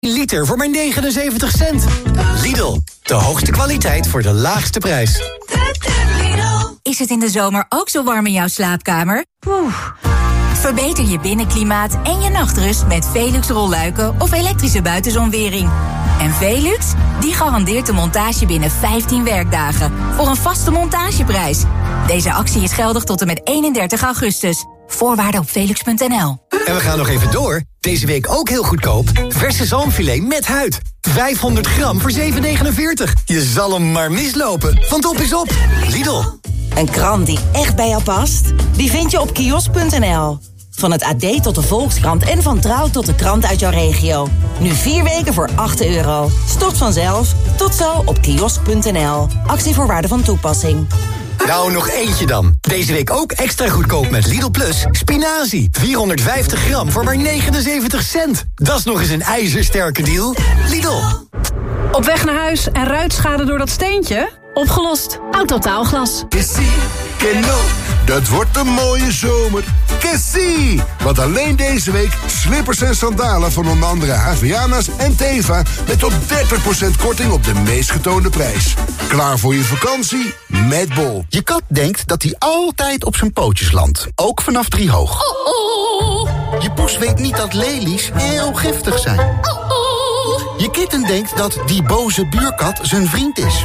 Liter voor maar 79 cent. Lidl, de hoogste kwaliteit voor de laagste prijs. Is het in de zomer ook zo warm in jouw slaapkamer? Verbeter je binnenklimaat en je nachtrust met Velux rolluiken of elektrische buitenzonwering. En Velux, die garandeert de montage binnen 15 werkdagen voor een vaste montageprijs. Deze actie is geldig tot en met 31 augustus. Voorwaarden op velux.nl. En we gaan nog even door. Deze week ook heel goedkoop. Verse zalmfilet met huid. 500 gram voor 7,49. Je zal hem maar mislopen, want op is op. Lidl. Een krant die echt bij jou past? Die vind je op kiosk.nl. Van het AD tot de Volkskrant en van Trouw tot de krant uit jouw regio. Nu 4 weken voor €8. Stort vanzelf. Tot zo op kiosk.nl. Actievoorwaarden van toepassing. Nou, nog eentje dan. Deze week ook extra goedkoop met Lidl Plus. Spinazie, 450 gram voor maar 79 cent. Dat is nog eens een ijzersterke deal. Lidl. Op weg naar huis en ruitschade door dat steentje? Opgelost. Autotaalglas. Dat wordt een mooie zomer. Kessie! Want alleen deze week slippers en sandalen van onder andere Havianas en Teva met tot 30% korting op de meest getoonde prijs. Klaar voor je vakantie? Met Bol. Je kat denkt dat hij altijd op zijn pootjes landt. Ook vanaf 3 hoog. Je poes weet niet dat lelies heel giftig zijn. Je kitten denkt dat die boze buurkat zijn vriend is.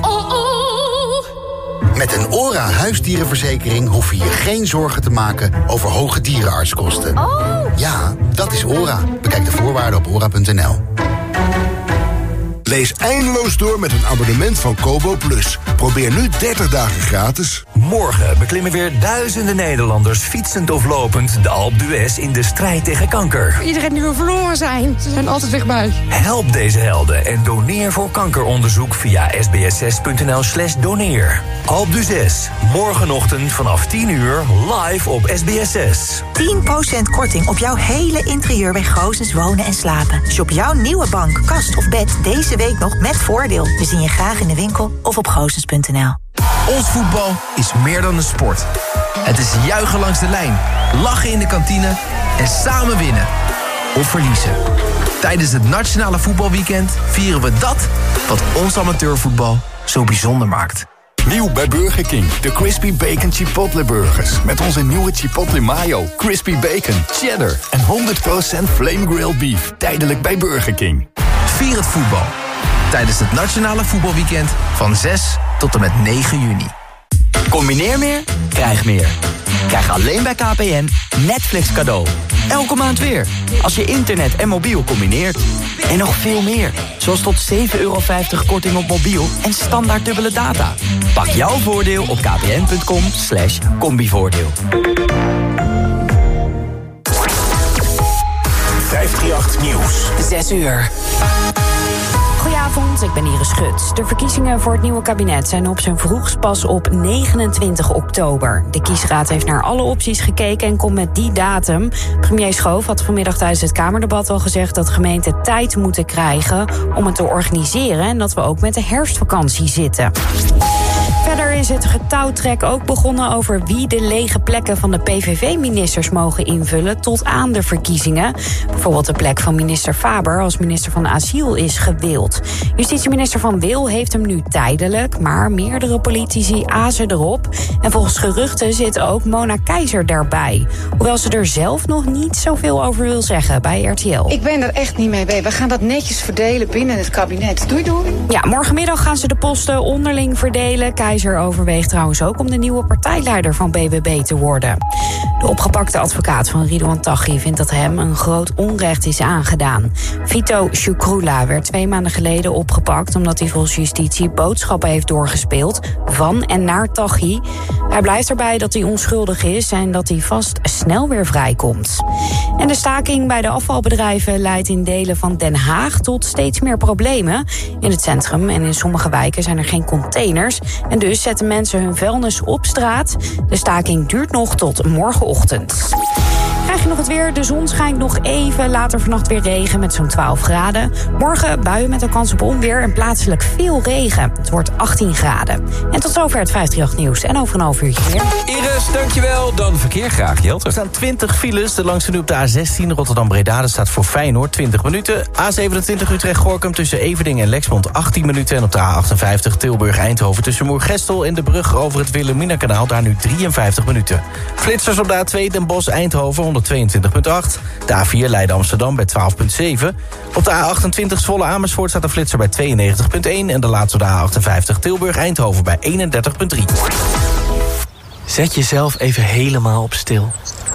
Met een ORA huisdierenverzekering hoef je je geen zorgen te maken over hoge dierenartskosten. Ja, dat is ORA. Bekijk de voorwaarden op ora.nl. Lees eindeloos door met een abonnement van Kobo Plus. Probeer nu 30 dagen gratis. Morgen beklimmen weer duizenden Nederlanders fietsend of lopend de Alpe d'Huez in de strijd tegen kanker. Iedereen die wil verloren zijn, ze zijn altijd dichtbij. Help deze helden en doneer voor kankeronderzoek via sbs6.nl/doneer. Alpe d'Huez, morgenochtend vanaf 10 uur live op SBS6. 10% korting op jouw hele interieur bij Goosens Wonen en Slapen. Shop jouw nieuwe bank, kast of bed deze week nog met voordeel. We zien je graag in de winkel of op goosens.nl. Ons voetbal is meer dan een sport. Het is juichen langs de lijn, lachen in de kantine en samen winnen. Of verliezen. Tijdens het Nationale Voetbalweekend vieren we dat wat ons amateurvoetbal zo bijzonder maakt. Nieuw bij Burger King, de Crispy Bacon Chipotle Burgers. Met onze nieuwe Chipotle Mayo, Crispy Bacon, Cheddar en 100% Flame Grilled Beef. Tijdelijk bij Burger King. Vier het voetbal. Tijdens het Nationale Voetbalweekend van 6 tot en met 9 juni. Combineer meer, krijg meer. Krijg alleen bij KPN Netflix cadeau. Elke maand weer. Als je internet en mobiel combineert. En nog veel meer. Zoals tot €7,50 korting op mobiel en standaard dubbele data. Pak jouw voordeel op kpn.com/combivoordeel. 538 Nieuws. 6 uur. Goedenavond, ik ben Iris Schut. De verkiezingen voor het nieuwe kabinet zijn op zijn vroegst pas op 29 oktober. De kiesraad heeft naar alle opties gekeken en komt met die datum. Premier Schoof had vanmiddag tijdens het Kamerdebat al gezegd dat gemeenten tijd moeten krijgen om het te organiseren en dat we ook met de herfstvakantie zitten. Verder is het getouwtrek ook begonnen over wie de lege plekken van de PVV-ministers mogen invullen tot aan de verkiezingen. Bijvoorbeeld de plek van minister Faber als minister van Asiel is gewild. Justitieminister Van Wil heeft hem nu tijdelijk, maar meerdere politici azen erop. En volgens geruchten zit ook Mona Keizer daarbij. Hoewel ze er zelf nog niet zoveel over wil zeggen bij RTL. Ik ben er echt niet mee bezig. We gaan dat netjes verdelen binnen het kabinet. Doei doei. Ja, morgenmiddag gaan ze de posten onderling verdelen. Keizer overweegt trouwens ook om de nieuwe partijleider van BBB te worden. De opgepakte advocaat van Ridouan Taghi vindt dat hem een groot onrecht is aangedaan. Vito Shukrula werd 2 maanden geleden opgepakt omdat hij volgens justitie boodschappen heeft doorgespeeld van en naar Taghi. Hij blijft erbij dat hij onschuldig is en dat hij vast snel weer vrijkomt. En de staking bij de afvalbedrijven leidt in delen van Den Haag tot steeds meer problemen. In het centrum en in sommige wijken zijn er geen containers en dus zetten mensen hun vuilnis op straat. De staking duurt nog tot morgenochtend. Krijg je nog het weer. De zon schijnt nog even. Later vannacht weer regen met zo'n 12 graden. Morgen buien met een kans op onweer en plaatselijk veel regen. Het wordt 18 graden. En tot zover het 538 nieuws. En over een half uurtje weer. Iris, dankjewel. Dan verkeer graag, Jelte. Er staan 20 files. De langste nu op de A16 Rotterdam-Breda. Dat staat voor Feyenoord 20 minuten. A27 Utrecht-Gorkum tussen Everdingen en Lexmond 18 minuten. En op de A58 Tilburg-Eindhoven tussen Moergestel en de brug over het Wilhelmina-kanaal. Daar nu 53 minuten. Flitsers op de A2 Den Bosch-Eindhoven 122,8. De A4 Leiden-Amsterdam bij 12,7. Op de A28 Zwolle-Amersfoort staat een flitser bij 92,1. En de laatste op de A58 Tilburg-Eindhoven bij 31,3. Zet jezelf even helemaal op stil.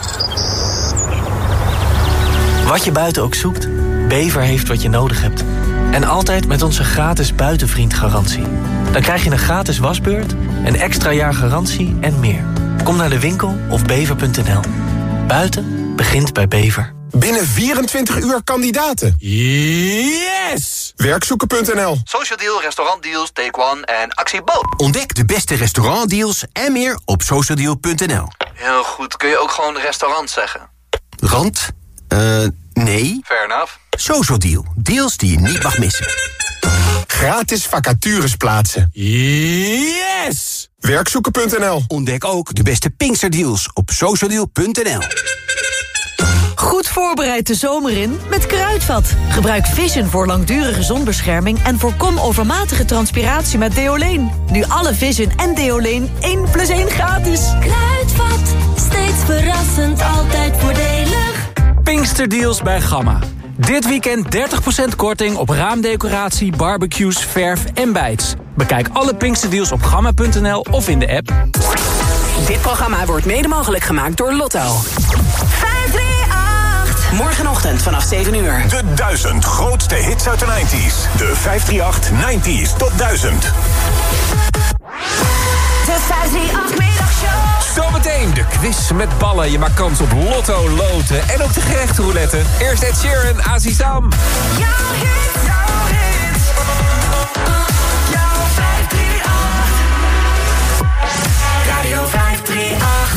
Wat je buiten ook zoekt, Bever heeft wat je nodig hebt. En altijd met onze gratis buitenvriendgarantie. Dan krijg je een gratis wasbeurt, een extra jaar garantie en meer. Kom naar de winkel of bever.nl. Buiten begint bij Bever. Binnen 24 uur kandidaten. Yes! Werkzoeken.nl. Social Deal, restaurantdeals, Take One en Actie Bo. Ontdek de beste restaurantdeals en meer op socialdeal.nl. Heel goed, kun je ook gewoon restaurant zeggen? Rand? Nee. Fair enough. Social Deal, deals die je niet mag missen. Gratis vacatures plaatsen. Yes! Werkzoeken.nl. Ontdek ook de beste Pinksterdeals op socialdeal.nl. Goed voorbereid de zomer in met Kruidvat. Gebruik Vision voor langdurige zonbescherming en voorkom overmatige transpiratie met Deoleen. Nu alle Vision en Deoleen 1+1 gratis. Kruidvat, steeds verrassend, altijd voordelig. Pinksterdeals bij Gamma. Dit weekend 30% korting op raamdecoratie, barbecues, verf en bijts. Bekijk alle Pinksterdeals op gamma.nl of in de app. Dit programma wordt mede mogelijk gemaakt door Lotto. 538. Morgenochtend vanaf 7 uur. De 1000 grootste hits uit de 90s. De 538 90s tot 1000. De 538 middagshow. Zometeen de quiz met ballen. Je maakt kans op lotto, loten en ook de gerechtroulette. Eerst Ed Sheeran, Azizam. Jouw hit, jouw hit. Jouw 538. Radio 538.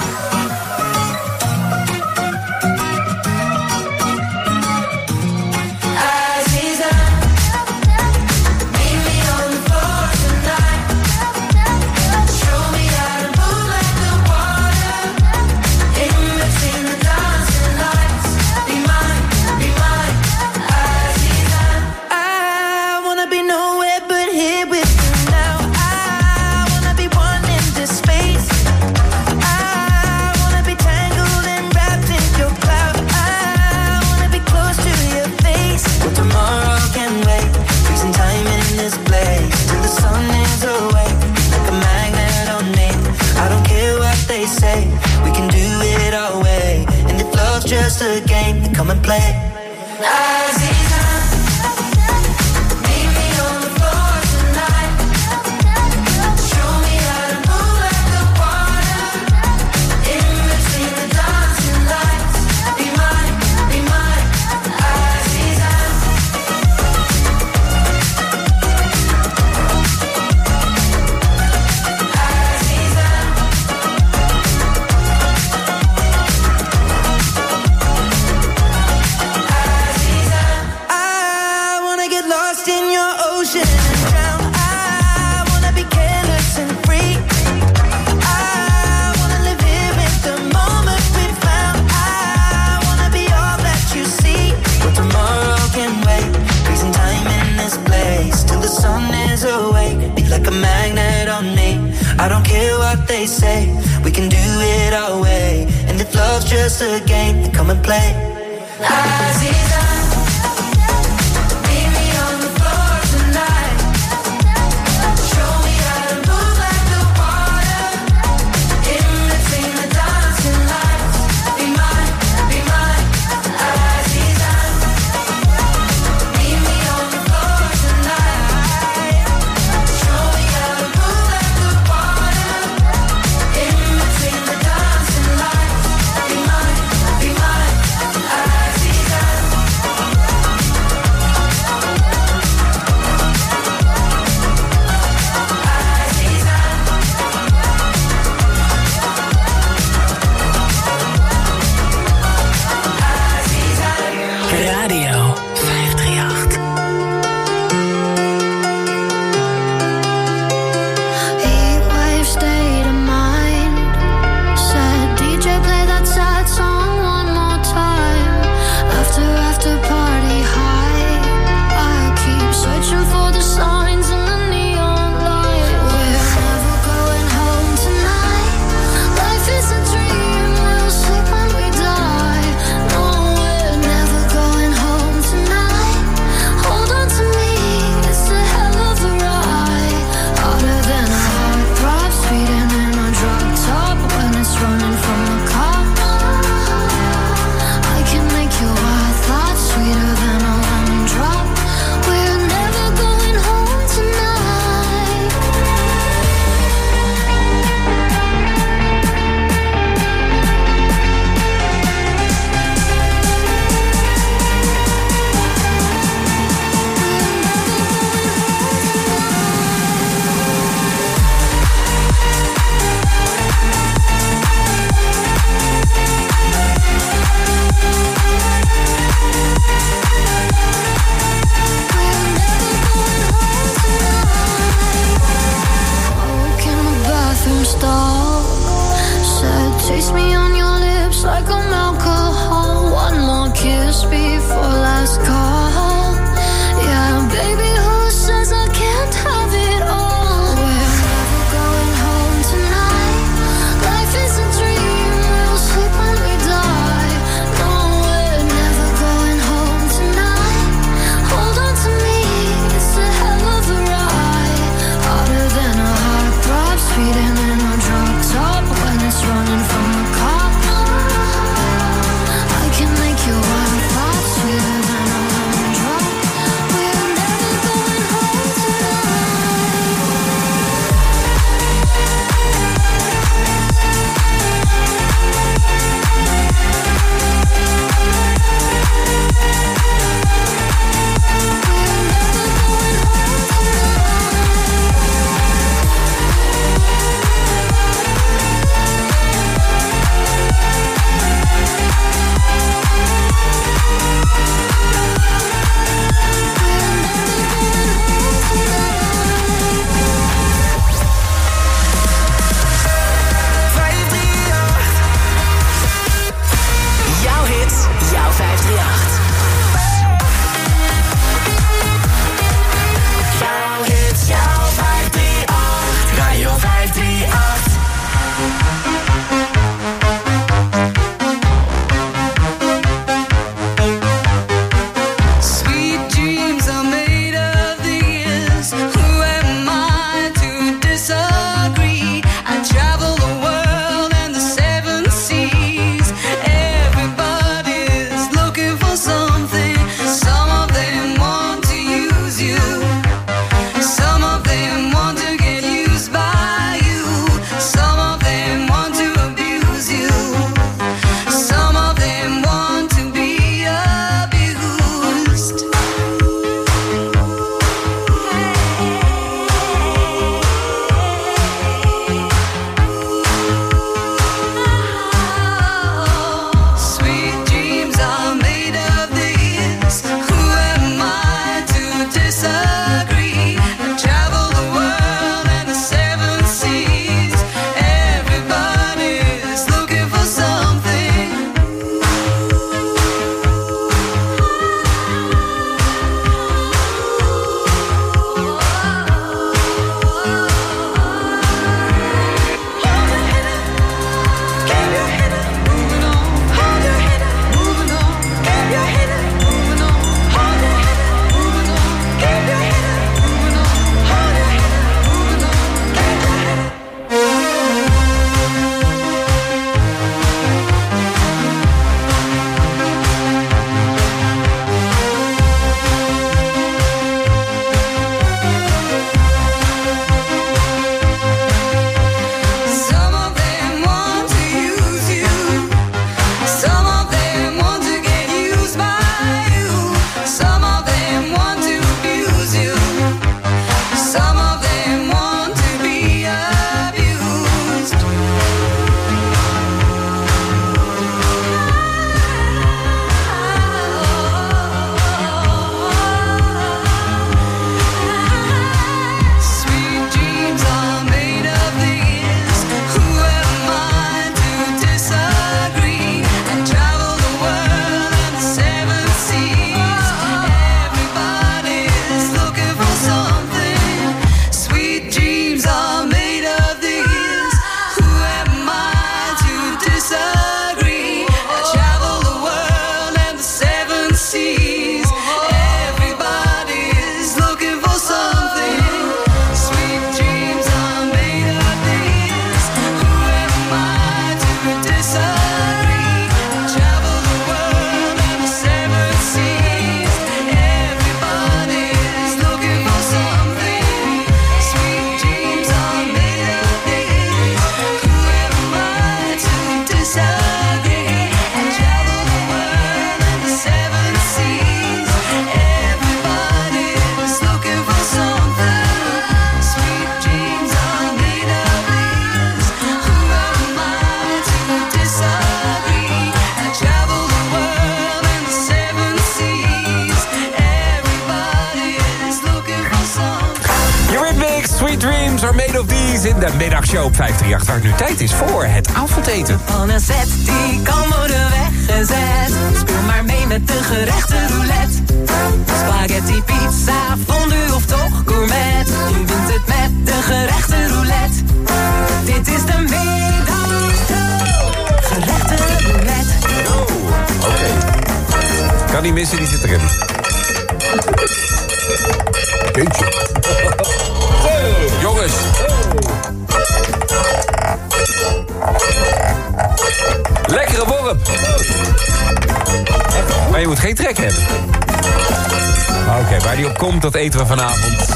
Just a game to come and play. I don't care what they say, we can do it our way. And if love's just a game, then come and play. Aziza, meet me on the floor tonight. Show me how to move like the water. In between the dancing lights. Be mine, Aziza. Meet me on the floor tonight. Show me how to move like the water. In between the dancing lights. Be mine, Aziza. Sweet Dreams are made of these in de middagshow op 538. Waar het nu tijd is voor het avondeten. Van een set die kan worden weggezet. Speel maar mee met de gerechte roulette. Spaghetti, pizza, fondue of toch gourmet. Je wint het met de gerechte roulette. Dit is de middagshow. Gerechte roulette. Oké. Kan niet missen, die zit erin. Jeetje. Jongens. Lekkere worp. Maar je moet geen trek hebben. Oké, waar die op komt, dat eten we vanavond.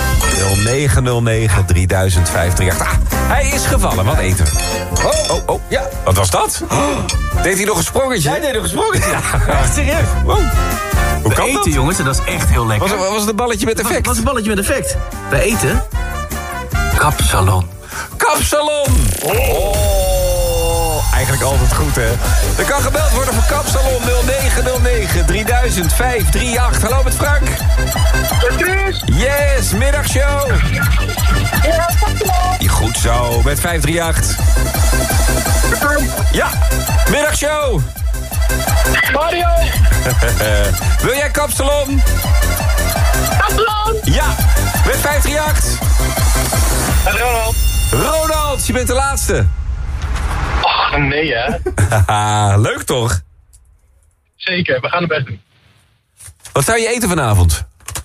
0909 3000 538. Ah, hij is gevallen. Wat eten we? Oh, ja. Wat was dat? Deed hij nog een sprongetje? Jij deed nog een sprongetje. Ja. Echt serieus? Wow. Hoe kan eten, jongens, en dat is echt heel lekker. Was het een balletje met effect? Was een balletje met effect. Wij eten kapsalon. Kapsalon! Oh, eigenlijk altijd goed, hè? Er kan gebeld worden voor Kapsalon 0909 3000 538. Hallo met Frank. Yes, middagshow. Goed zo, met 538. Ja, middagshow. Mario. Wil jij Kapsalon? Kapsalon. Ja, met 538. Ronald. Ronald, je bent de laatste. Och, nee hè. Leuk toch? Zeker, we gaan het best doen. Wat zou je eten vanavond?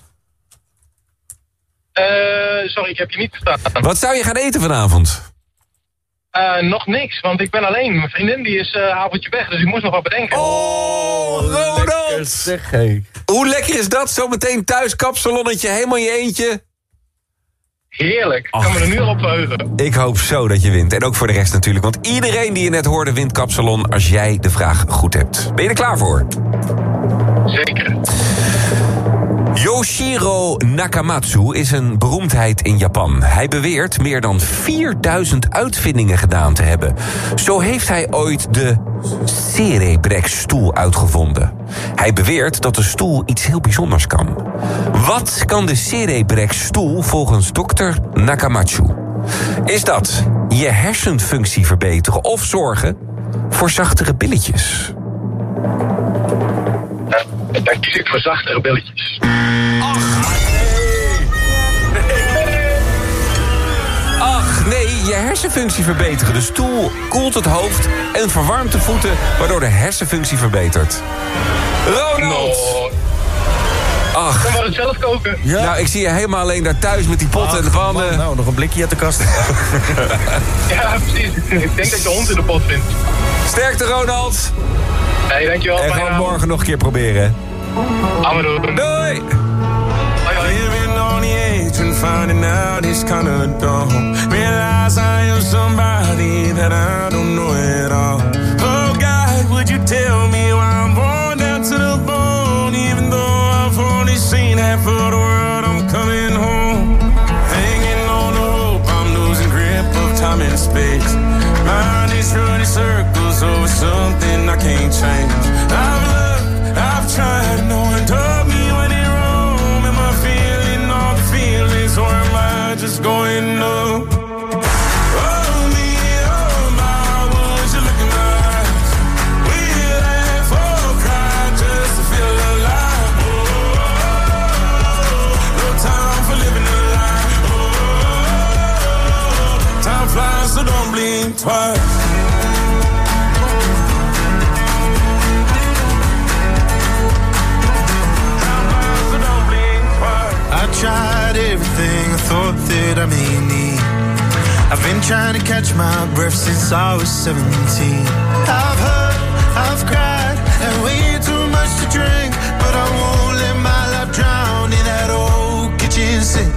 Sorry, ik heb je niet verstaan. Wat zou je gaan eten vanavond? Nog niks, want ik ben alleen. Mijn vriendin die is avondje weg, dus ik moest nog wat bedenken. Oh, Ronald! Zeg, hey. Hoe lekker is dat? Zometeen thuis, kapsalonnetje, helemaal je eentje. Heerlijk, ik kan me er nu al op verheugen. Ik hoop zo dat je wint. En ook voor de rest natuurlijk. Want iedereen die je net hoorde wint Kapsalon als jij de vraag goed hebt. Ben je er klaar voor? Zeker. Yoshiro Nakamatsu is een beroemdheid in Japan. Hij beweert meer dan 4000 uitvindingen gedaan te hebben. Zo heeft hij ooit de Cerebrex-stoel uitgevonden. Hij beweert dat de stoel iets heel bijzonders kan. Wat kan de Cerebrex-stoel volgens dokter Nakamatsu? Is dat je hersenfunctie verbeteren of zorgen voor zachtere billetjes? Dan kies ik voor zachtere billetjes. Ach nee, je hersenfunctie verbeteren. De stoel koelt het hoofd en verwarmt de voeten, waardoor de hersenfunctie verbetert. Ronald! Ach. Kan maar het zelf koken. Ja. Nou, ik zie je helemaal alleen daar thuis met die potten en de pannen. Nou, nog een blikje uit de kast. Ja, precies. Ik denk dat je de hond in de pot vindt. Sterkte, Ronald. Hey, dankjewel. En gaan we morgen nog een keer proberen. Gaan we doen. Doei! Living on the edge and finding out it's kinda dumb. Realize I am somebody that I don't know at all. Oh God, would you tell me why I'm worn down to the bone? Even though I've only seen half of the world, I'm coming home. Hanging on the hope, I'm losing grip of time and space. Mind is running circles over something I can't change. I've looked, I've tried, no one told me when it wrong. Am I feeling all the feelings, or am I just going numb? Oh me, oh my, would you look in my eyes? We laugh or cry just to feel alive. No time for living a lie. Time flies, so don't blink twice. I tried everything I thought that I may need. I've been trying to catch my breath since I was 17. I've hurt, I've cried, and way too much to drink. But I won't let my life drown in that old kitchen sink.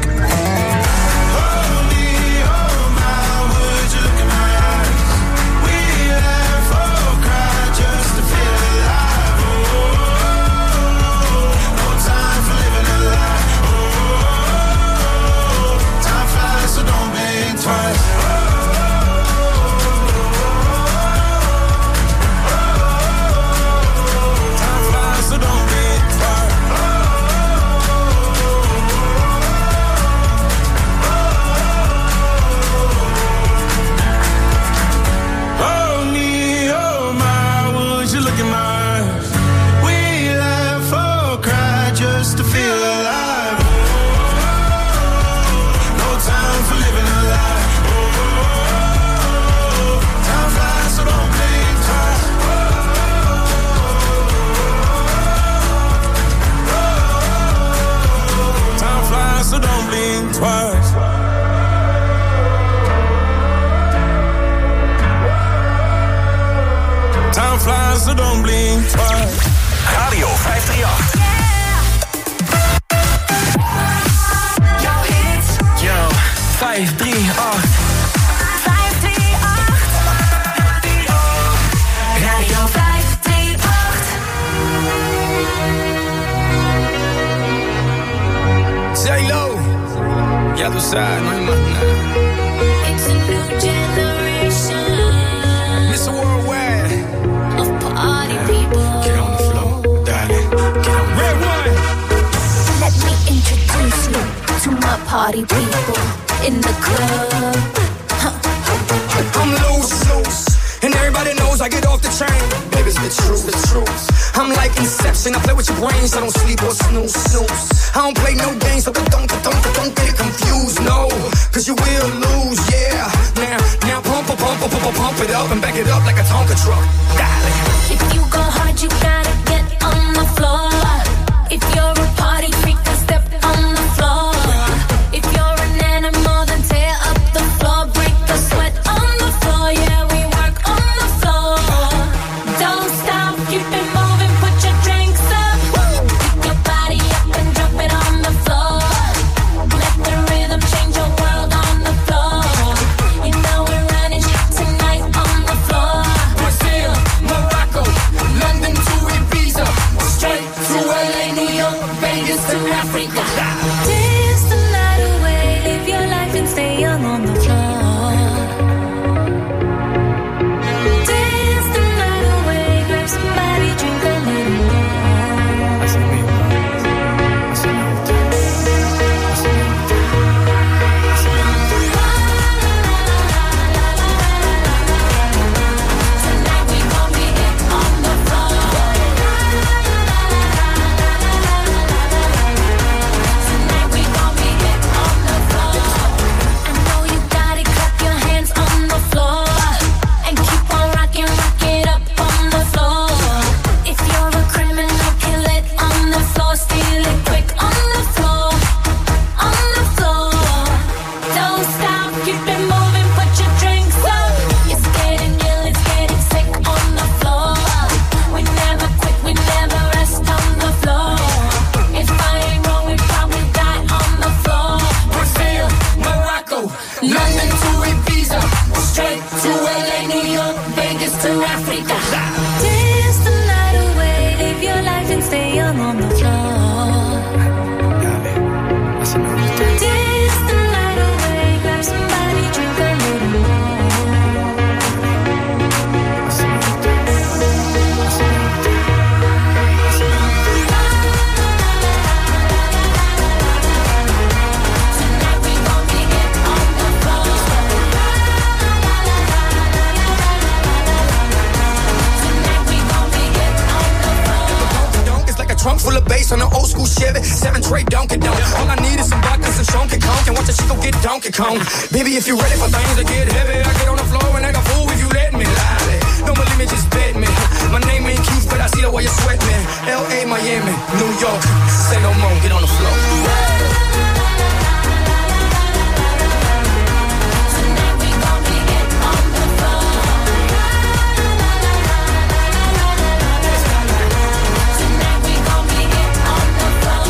blink twice. Radio 538. Yo, 538. Radio 538. J-Lo, ya tú sabes, no hay más nada. It's a new generation. Mr. Worldwide. Of party people. Get on the floor, darling. Get on the red one. Let me introduce you to my party people in the club. I'm loose, and everybody knows I get off the train. Baby, it's the truth. I'm like Inception, I play with your brains, I don't sleep or snooze. I don't play no games, so don't get it confused, no. Cause you will lose, yeah. Now pump it up and back it up like a Tonka truck. Darling. If you go hard, you gotta get on the floor. If you're a party freak, then step on the floor. If you're an animal, then tear up the floor. Break the sweat on the floor, yeah, we work on the floor. Don't stop, keep it moving, put your drinks up. Pick your body up and drop it on the floor. Let the rhythm change your world on the floor. You know we're running shit tonight on the floor. Brazil, Morocco, London to Ibiza, straight to LA, New York, Vegas to Africa. Dance the night away, live your life and stay young on the floor. Dance the night away, grab somebody, drink a little more. Tonight we gon' be it on the floor. Tonight we gon' be it on the floor. I know you got it, clap your hands on the floor. And keep on rocking, rock it up on the floor. If you're a criminal, kill it on the floor. Steal it quick on the floor. On the floor. Don't stop, keep it moving, put your drinks up. It's getting ill, it's getting sick on the floor. We never quit, we never rest on the floor. If I ain't wrong, we probably die on the floor. Brazil, Morocco, London to Ibiza, straight to LA, New York, Vegas to Africa. Dance the night away, live your life and stay young on the floor. Dance the night away, grab somebody, drink a little more. Tonight we gon' be it on the floor. Tonight we gon' be it on the floor. It's like a trunk full of bass on an old school Chevy, 7 tray Donkey Donk. All I need is some vodka, some Donkey Kong, and watch a chico get Donkey Kong. Baby, if you're ready for things to get heavy, I get on the floor and act a fool if you let me. Lie. Don't believe me, just bet me. My name ain't Keith, but I see the way you sweat me. L.A., Miami, New York, say no more, get on the floor. Tonight we gon' be it on the floor. Tonight we gon' be it on the floor.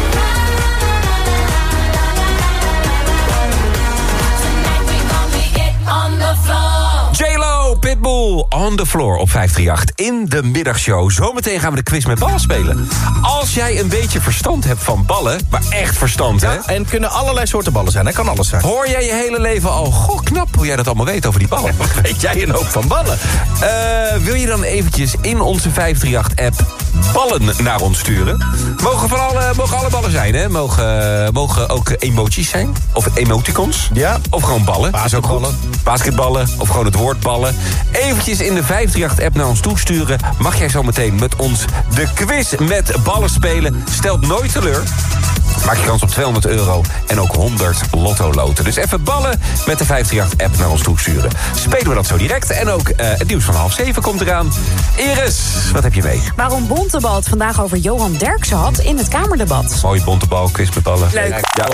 Tonight we gon' be it on the floor. J-Lo, Pitbull, On The Floor op 538 in de middagshow. Zometeen gaan we de quiz met ballen spelen. Als jij een beetje verstand hebt van ballen, maar echt verstand, hè? En kunnen allerlei soorten ballen zijn, hè? Kan alles zijn. Hoor jij je hele leven al, goh, knap hoe jij dat allemaal weet over die ballen. Wat weet jij een hoop van ballen? Wil je dan eventjes in onze 538-app ballen naar ons sturen? Mogen alle ballen zijn, hè? Mogen ook emoties zijn? Of emoticons? Ja. Of gewoon ballen? Basketballen. Basketballen. Of gewoon het woord ballen. Eventjes in de 538-app naar ons toesturen. Mag jij zo meteen met ons de quiz met ballen spelen. Stelt nooit teleur. Maak je kans op €200 en ook 100 lotto-loten. Dus even ballen met de 538-app naar ons toesturen. Spelen we dat zo direct. En ook het nieuws van 6:30 komt eraan. Iris, wat heb je mee? Waarom Bontebal het vandaag over Johan Derksen had in het Kamerdebat. Mooie bontebal, quiz met ballen. Leuk. Ja.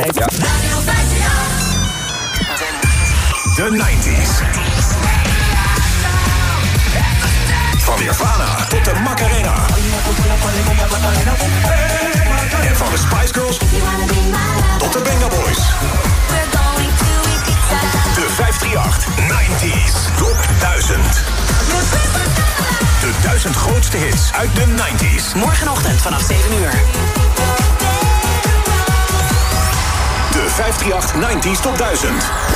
De 90s. Van Nirvana tot de Macarena. En van de Spice Girls tot de Benga Boys. De 538 90s Top 1000. De 1000 grootste hits uit de 90s. Morgenochtend vanaf 7 uur. De 538 90s Top 1000.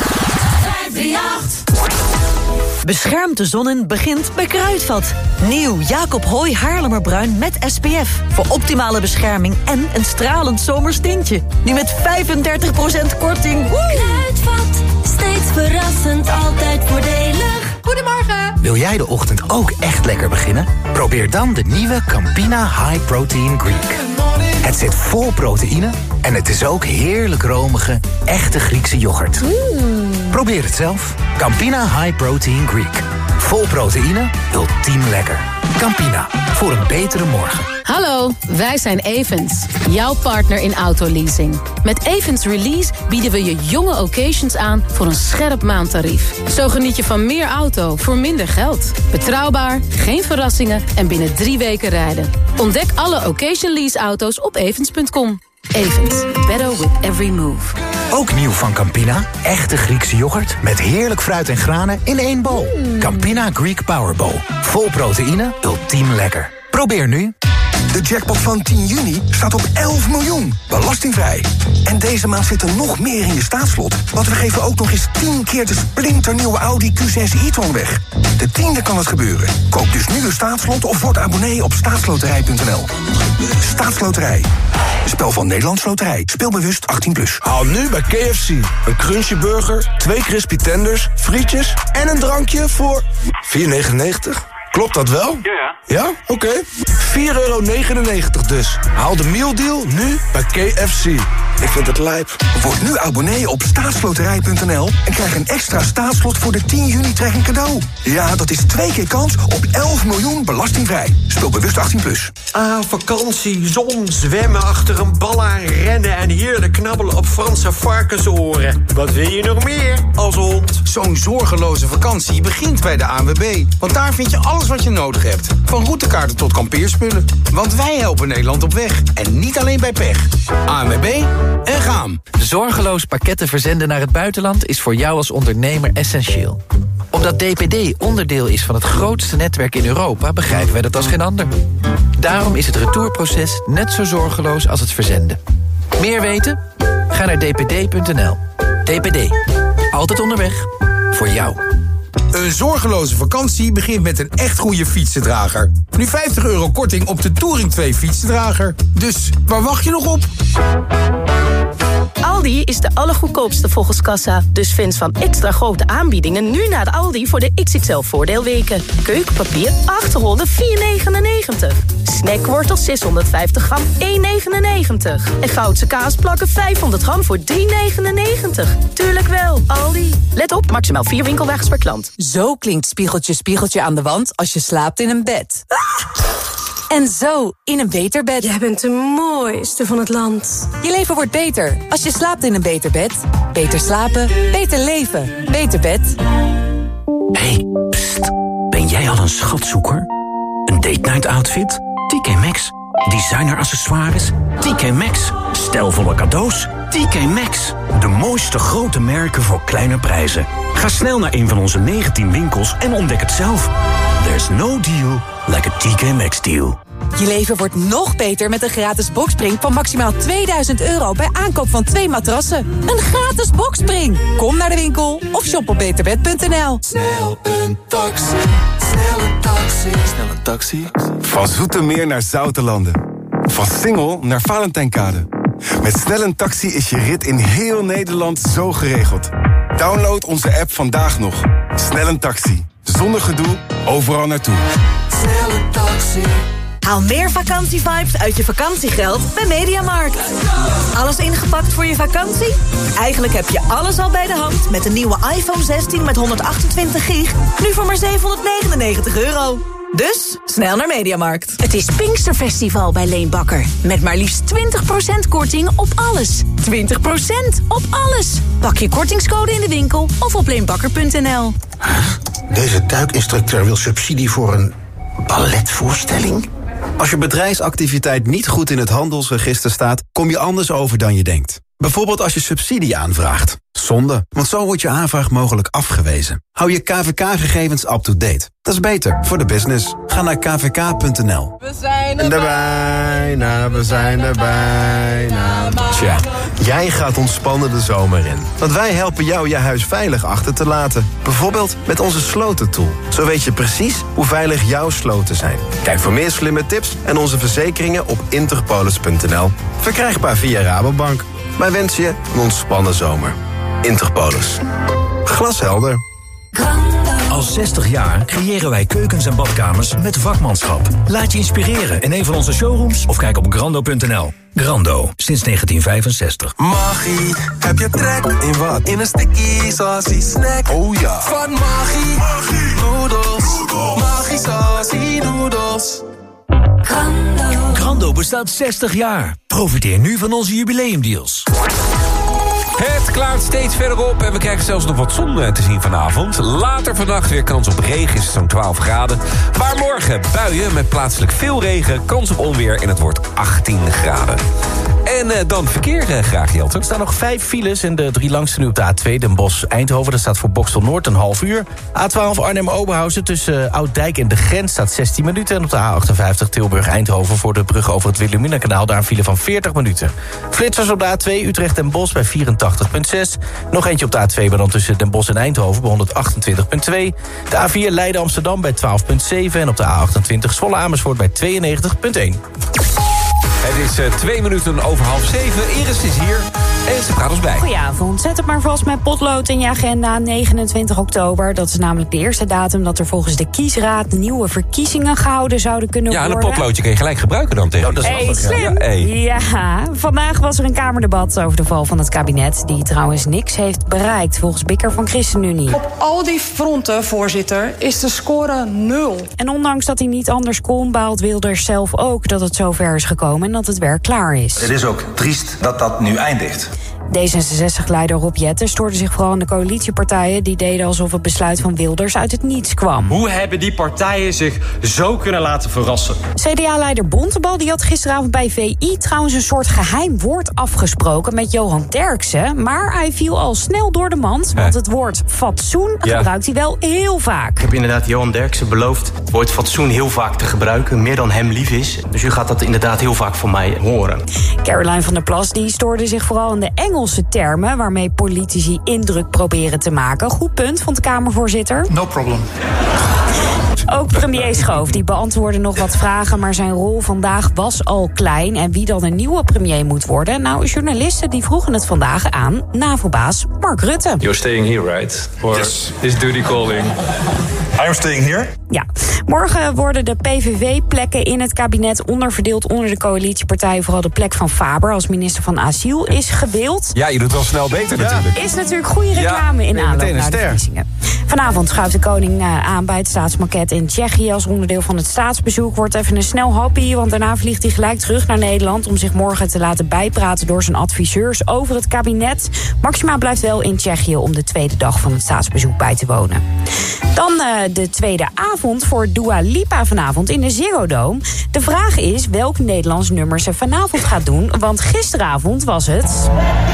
538. Bescherm de zon in begint bij Kruidvat. Nieuw Jacob Hooy Haarlemmerbruin met SPF. Voor optimale bescherming en een stralend zomers tintje. Nu met 35% korting. Kruidvat, steeds verrassend, altijd voordelig. Goedemorgen. Wil jij de ochtend ook echt lekker beginnen? Probeer dan de nieuwe Campina High Protein Greek. Het zit vol proteïne en het is ook heerlijk romige, echte Griekse yoghurt. Probeer het zelf. Campina High Protein Greek. Vol proteïne, ultiem lekker. Campina, voor een betere morgen. Hallo, wij zijn Evans, jouw partner in autoleasing. Met Evans Release bieden we je jonge occasions aan voor een scherp maandtarief. Zo geniet je van meer auto voor minder geld. Betrouwbaar, geen verrassingen en binnen 3 weken rijden. Ontdek alle occasion lease auto's op evans.com. Evans, better with every move. Ook nieuw van Campina, echte Griekse yoghurt met heerlijk fruit en granen in 1 bowl. Campina Greek Power Bowl. Vol proteïne, ultiem lekker. Probeer nu. De jackpot van 10 juni staat op 11 miljoen, belastingvrij. En deze maand zit er nog meer in je staatslot. Want we geven ook nog eens 10 keer de splinternieuwe Audi Q6 e-tron weg. De 10e kan het gebeuren. Koop dus nu een staatslot of word abonnee op staatsloterij.nl. Staatsloterij. Spel van Nederlands Loterij. Speelbewust 18+. Haal nu bij KFC een crunchy burger, 2 crispy tenders, frietjes en een drankje voor €4,99. Klopt dat wel? Ja. Ja? Oké. €4,99 dus. Haal de mealdeal nu bij KFC. Ik vind het lijp. Word nu abonnee op staatsloterij.nl en krijg een extra staatslot voor de 10 juni trekking cadeau. Ja, dat is 2 keer kans op 11 miljoen belastingvrij. Speel bewust 18+. Vakantie, zon, zwemmen achter een bal aan, rennen en heerlijk knabbelen op Franse varkensoren. Wat wil je nog meer als hond? Zo'n zorgeloze vakantie begint bij de ANWB. Want daar vind je alles wat je nodig hebt. Van routekaarten tot kampeerspullen. Want wij helpen Nederland op weg. En niet alleen bij pech. ANWB en gaan. Zorgeloos pakketten verzenden naar het buitenland is voor jou als ondernemer essentieel. Omdat DPD onderdeel is van het grootste netwerk in Europa, begrijpen wij dat als geen ander. Daarom is het retourproces net zo zorgeloos als het verzenden. Meer weten? Ga naar dpd.nl. DPD. Altijd onderweg. Voor jou. Een zorgeloze vakantie begint met een echt goede fietsendrager. Nu €50 korting op de Touring 2 fietsendrager. Dus waar wacht je nog op? Aldi is de allergoedkoopste volgens kassa. Dus fans van extra grote aanbiedingen nu naar de Aldi voor de XXL voordeelweken. Keukenpapier 8 rollen 4,99. Snackwortel 650 gram 1,99. En Goudse kaasplakken 500 gram voor 3,99. Tuurlijk wel, Aldi. Let op, maximaal 4 winkelwagens per klant. Zo klinkt spiegeltje, spiegeltje aan de wand als je slaapt in een bed. En zo in een beter bed. Jij bent de mooiste van het land. Je leven wordt beter als je slaapt in een beter bed. Beter slapen, beter leven. Beter bed. Hey, pst. Ben jij al een schatzoeker? Een date night outfit? TK Maxx. Designer accessoires? TK Maxx. Stijlvolle cadeaus? TK Maxx. De mooiste grote merken voor kleine prijzen. Ga snel naar een van onze 19 winkels en ontdek het zelf. There's no deal like a TK Maxx deal. Je leven wordt nog beter met een gratis boxspring van maximaal €2000 bij aankoop van 2 matrassen. Een gratis boxspring. Kom naar de winkel of shop op beterbed.nl. Snel een taxi, snel een taxi. Snel een taxi? Van Zoetermeer naar Zoutelanden. Van Singel naar Valentijnkade. Met Snel een taxi is je rit in heel Nederland zo geregeld. Download onze app vandaag nog. Snel een taxi. Zonder gedoe, overal naartoe. Snel een taxi. Haal meer vakantievibes uit je vakantiegeld bij Mediamarkt. Alles ingepakt voor je vakantie? Eigenlijk heb je alles al bij de hand met de nieuwe iPhone 16 met 128 gig. Nu voor maar €799. Dus snel naar Mediamarkt. Het is Pinksterfestival bij Leenbakker. Met maar liefst 20% korting op alles. 20% op alles. Pak je kortingscode in de winkel of op leenbakker.nl. Deze duikinstructeur wil subsidie voor een balletvoorstelling? Als je bedrijfsactiviteit niet goed in het handelsregister staat, kom je anders over dan je denkt. Bijvoorbeeld als je subsidie aanvraagt. Zonde, want zo wordt je aanvraag mogelijk afgewezen. Hou je KVK-gegevens up-to-date. Dat is beter voor de business. Ga naar kvk.nl. We zijn er bijna, we zijn er bijna. Tja, jij gaat ontspannen de zomer in. Want wij helpen jou je huis veilig achter te laten. Bijvoorbeeld met onze slotentool. Zo weet je precies hoe veilig jouw sloten zijn. Kijk voor meer slimme tips en onze verzekeringen op interpolis.nl. Verkrijgbaar via Rabobank. Wij wensen je een ontspannen zomer. Interpolis. Glashelder. Al 60 jaar creëren wij keukens en badkamers met vakmanschap. Laat je inspireren in een van onze showrooms of kijk op grando.nl. Grando, sinds 1965. Maggie, heb je trek in wat? In een sticky saucy snack. Oh ja. Van Maggie, noedels. Maggie saucy noedels. Grando bestaat 60 jaar. Profiteer nu van onze jubileumdeals. Het klaart steeds verder op en we krijgen zelfs nog wat zon te zien vanavond. Later vannacht weer kans op regen, is het zo'n 12 graden. Maar morgen buien met plaatselijk veel regen, kans op onweer en het wordt 18 graden. En dan verkeer graag, Jelte. Er staan nog 5 files in de 3 langste nu op de A2. Den Bosch-Eindhoven, dat staat voor Boxtel Noord een half uur. A12 Arnhem-Oberhausen tussen Ouddijk en De Grens staat 16 minuten. En op de A58 Tilburg-Eindhoven voor de brug over het Wilhelminakanaal daar een file van 40 minuten. Flitsers op de A2 Utrecht-Den Bosch bij 84,6. Nog eentje op de A2 maar dan tussen Den Bosch en Eindhoven bij 128,2. De A4 Leiden-Amsterdam bij 12,7. En op de A28 Zwolle-Amersfoort bij 92,1. Het is 2 minuten over 6:30. Iris is hier en ze praat ons bij. Goedenavond. Zet het maar vast met potlood in je agenda. 29 oktober. Dat is namelijk de eerste datum dat er volgens de kiesraad nieuwe verkiezingen gehouden zouden kunnen worden. Ja, en een potloodje kun je gelijk gebruiken dan tegen. Dat is slim. Ja, vandaag was er een kamerdebat over de val van het kabinet, die trouwens niks heeft bereikt volgens Bikker van ChristenUnie. Op al die fronten, voorzitter, is de score 0. En ondanks dat hij niet anders kon, baalt Wilders zelf ook dat het zover is gekomen en dat het werk klaar is. Het is ook triest dat dat nu eindigt. D66-leider Rob Jetten stoorde zich vooral aan de coalitiepartijen die deden alsof het besluit van Wilders uit het niets kwam. Hoe hebben die partijen zich zo kunnen laten verrassen? CDA-leider Bontebal die had gisteravond bij VI trouwens een soort geheim woord afgesproken met Johan Derksen, maar hij viel al snel door de mand, want het woord fatsoen gebruikt hij wel heel vaak. Ik heb inderdaad Johan Derksen beloofd het woord fatsoen heel vaak te gebruiken, meer dan hem lief is. Dus u gaat dat inderdaad heel vaak van mij horen. Caroline van der Plas die stoorde zich vooral aan de Engelse termen waarmee politici indruk proberen te maken. Goed punt, vond de Kamervoorzitter. No problem. Ook premier Schoof, die beantwoordde nog wat vragen, maar zijn rol vandaag was al klein. En wie dan een nieuwe premier moet worden? Nou, journalisten die vroegen het vandaag aan NAVO-baas Mark Rutte. You're staying here, right? Or is duty calling? I'm staying here. Ja, morgen worden de PVV-plekken in het kabinet onderverdeeld onder de coalitiepartijen. Vooral de plek van Faber als minister van Asiel is gewild. Ja, je doet wel snel beter natuurlijk. Is natuurlijk goede reclame in aanloop naar de verkiezingen. Vanavond schuift de koning aan bij het staatsmaket in Tsjechië. Als onderdeel van het staatsbezoek wordt even een snel happy, want daarna vliegt hij gelijk terug naar Nederland om zich morgen te laten bijpraten door zijn adviseurs over het kabinet. Maxima blijft wel in Tsjechië om de tweede dag van het staatsbezoek bij te wonen. Dan de tweede avond voor Dua Lipa vanavond in de Ziggo Dome. De vraag is welk Nederlands nummer ze vanavond gaat doen, want gisteravond was het...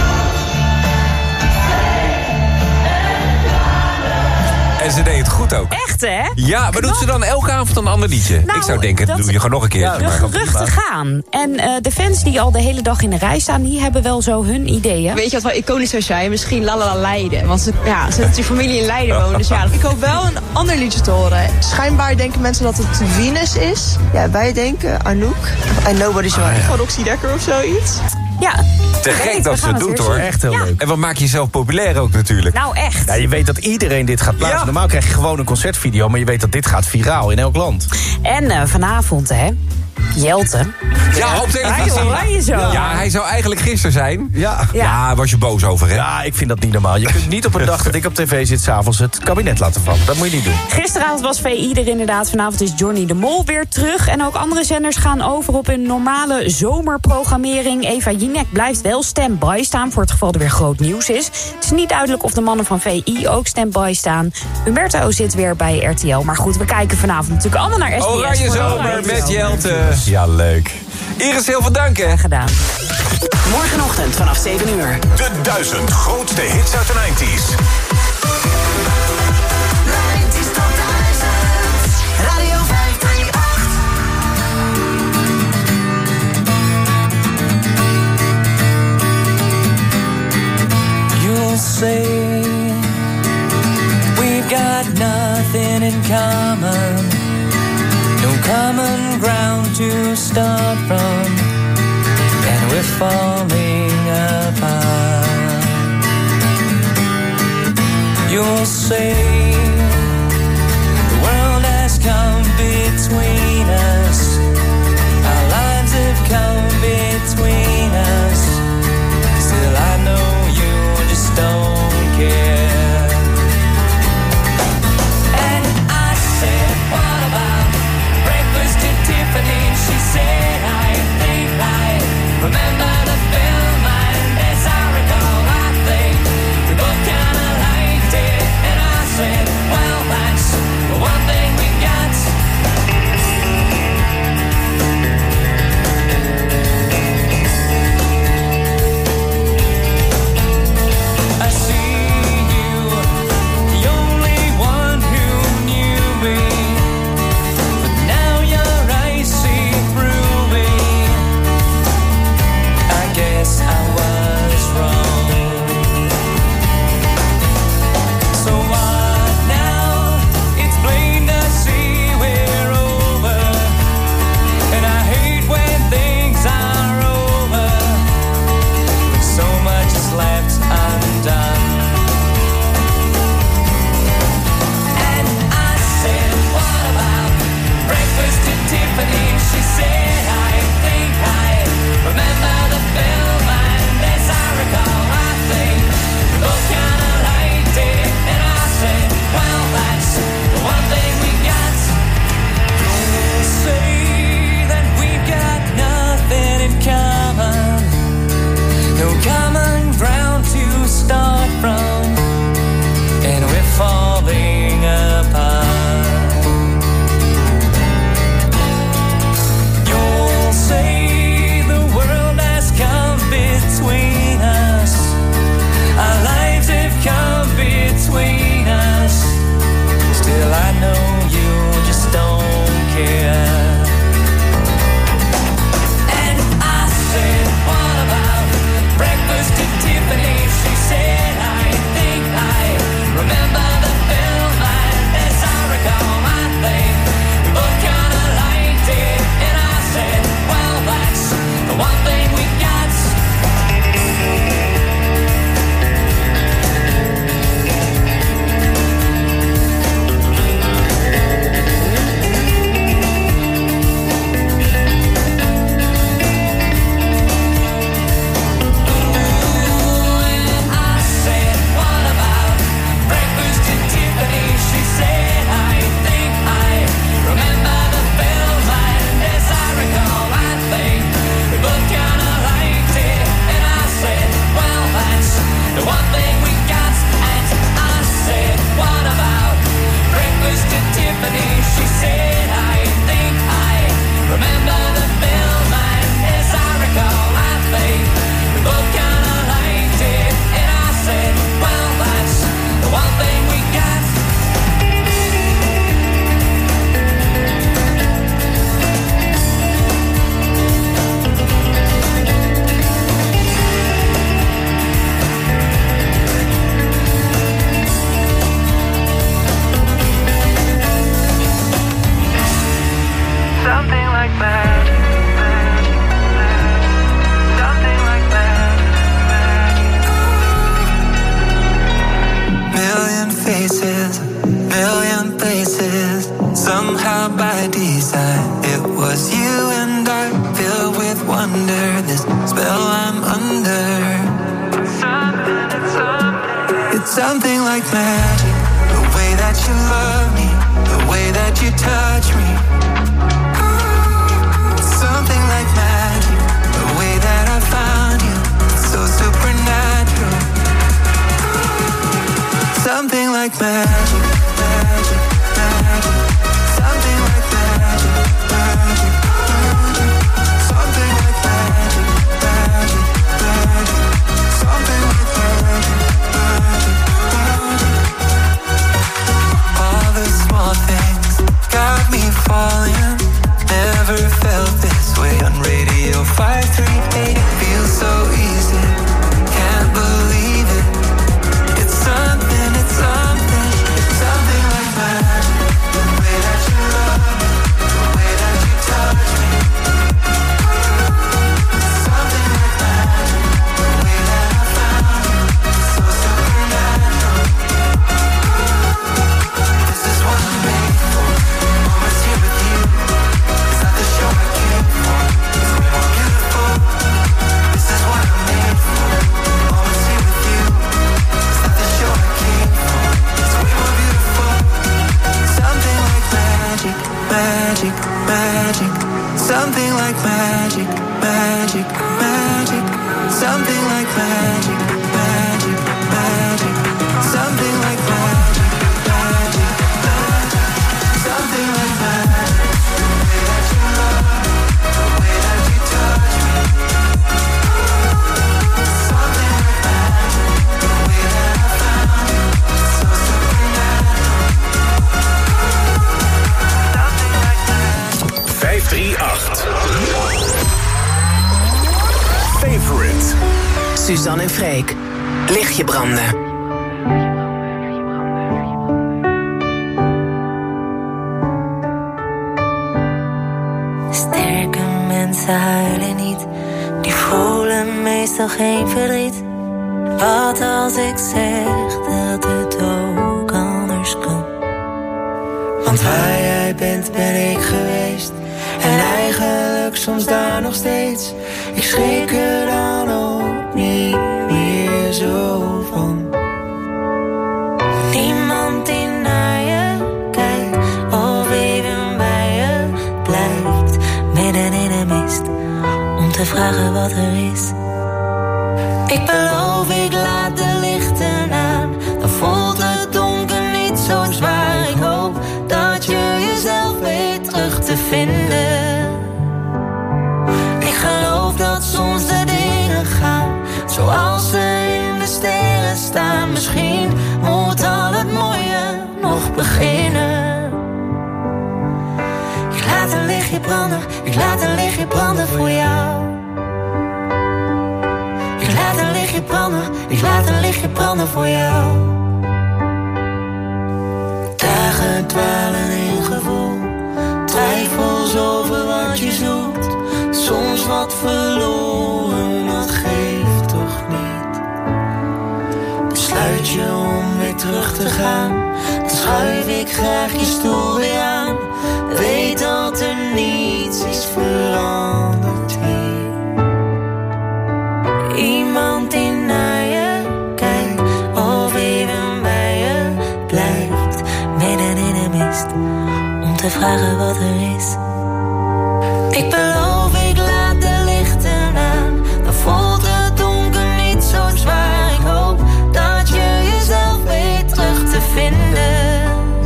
En ze deed het goed ook. Echt, hè? Ja, maar doet ze dan elke avond een ander liedje? Nou, ik zou denken, dat doe je gewoon nog een keer. De geruchten gaan. En de fans die al de hele dag in de rij staan, die hebben wel zo hun ideeën. Weet je wat wel iconisch zou zijn? Misschien La La La Leiden. Want ze heeft die familie in Leiden wonen. Dus ja, ik hoop wel een ander liedje te horen. Schijnbaar denken mensen dat het Venus is. Ja, wij denken Anouk. En Nobody's Right. Van Roxy Dekker of zoiets. Ja. Te gek dat ze het doet, hoor. Echt heel leuk. En wat maak je jezelf populair ook natuurlijk. Nou, echt. Ja, je weet dat iedereen dit gaat plaatsen. Ja. Normaal krijg je gewoon een concertvideo, maar je weet dat dit gaat viraal in elk land. En vanavond, hè. Jelte. Ja, op televisie. Ja, hij zou eigenlijk gisteren zijn. Ja, was je boos over, hè? Ja, ik vind dat niet normaal. Je kunt niet op een dag dat ik op tv zit 's avonds het kabinet laten vallen. Dat moet je niet doen. Gisteravond was VI er inderdaad. Vanavond is Johnny de Mol weer terug. En ook andere zenders gaan over op hun normale zomerprogrammering. Eva Jinek blijft wel stand-by staan voor het geval er weer groot nieuws is. Het is niet duidelijk of de mannen van VI ook stand-by staan. Humberto zit weer bij RTL. Maar goed, we kijken vanavond natuurlijk allemaal naar SBS. Oranje zomer met Jelte. Ja, leuk. Iris, heel veel dank, hè. Gedaan. Morgenochtend vanaf 7 uur. De 1000 grootste hits uit de 90s. 90s tot 1000. Radio 538. You'll say we've got nothing in common. No common ground to start from, and we're falling apart. You'll say the world has come between us, our lives have come between us. Still I know you just don't care. And I said, what about breakfast at Tiffany's? She said, I think I remember the film, and as I recall, I think we both kinda liked it. And I said, well, that's the one thing we got. I see you, the only one who knew me, but now your eyes see through me. I guess I was wrong. So what now? It's plain to see we're over, and I hate when things are over, when so much is left undone. And I said, what about breakfast at Tiffany's? She said, I think I remember the film, and as I recall, I think we both kinda liked it. And I said, well, that's the one thing we got. You'll say that we've got nothing in common, no common ground to start from, and we're falling apart. You'll say the world has come between us, our lives have come between us. Still I know you just don't care. And I said, what about breakfast at Tiffany's? She said, I think I remember the film, and as I recall, I think we both kinda liked it. And I said, well, that's the one thing we got. I said, what about breakfast at Tiffany's? She said, I think I remember the film, and as I recall, I think we both kinda liked it. And I said, well, that's the one thing we got. And I said, what about breakfast at Tiffany's? She said, I think I remember the film, and as I recall, I think we both kinda liked it. And I said, well, that's the one thing we got. Something like that. Something like that. Million faces, million places. Somehow by design, it was you and Something like magic, the way that you love me, the way that you touch me. Something like magic, the way that I found you, so supernatural. Something like magic, magic, magic. Something like magic, magic, magic. Something like magic, magic, magic. Something like magic, magic, magic. All the small things got me falling. Never felt this way on Radio 538. Feels so easy, can't believe it. It's something, it's something, something like magic. The way that you love me, the way that you touch me. Something like magic, the way that I found you, so supernatural. This is what I'm made for. Moments here with you. It's not the show I came for. It's way more beautiful. This is what I'm made for. Moments here with you. It's not the show I came for. It's way more beautiful. Something like magic, magic, magic. Something like magic, magic, magic. Something like magic, magic, magic. Something like magic, magic, magic. Something like magic. The way that you love me, the way that you touch me. Something like magic. The way that I found you, so supernatural. Something like magic. 538. Favorite. Suzanne en Freek. Lichtje branden. Sterke mensen huilen niet, die voelen meestal geen verdriet. Wat als ik zeg dat het ook anders kan? Want waar jij bent ben ik geweest, en eigenlijk soms daar nog steeds. Ik schrik er dan ook niet meer zo van. Niemand die naar je kijkt of even bij je blijft, midden in de mist, om te vragen wat er is. Ik beloof, ik laat de lichten aan, dan voelt het donker niet zo zwaar. Ik hoop dat je jezelf weet terug te vinden. Ik geloof dat soms de dingen gaan zoals ze in de sterren staan. Misschien moet al het mooie nog beginnen. Ik laat een lichtje branden, ik laat een lichtje branden voor jou. Ik laat een lichtje branden, ik laat een lichtje branden voor jou. Dagen dwalen in gevoel, twijfels over wat je zoekt. Soms wat verloren, dat geeft toch niet. Besluit je om weer terug te gaan, dan schuif ik graag je stoel weer aan. Weet dat er niets is veranderd hier. Iemand die naar je kijkt of even bij je blijft, midden in de mist, om te vragen wat er is. Ik beloof, ik laat de lichten aan, dan voelt het donker niet zo zwaar. Ik hoop dat je jezelf weet terug te vinden.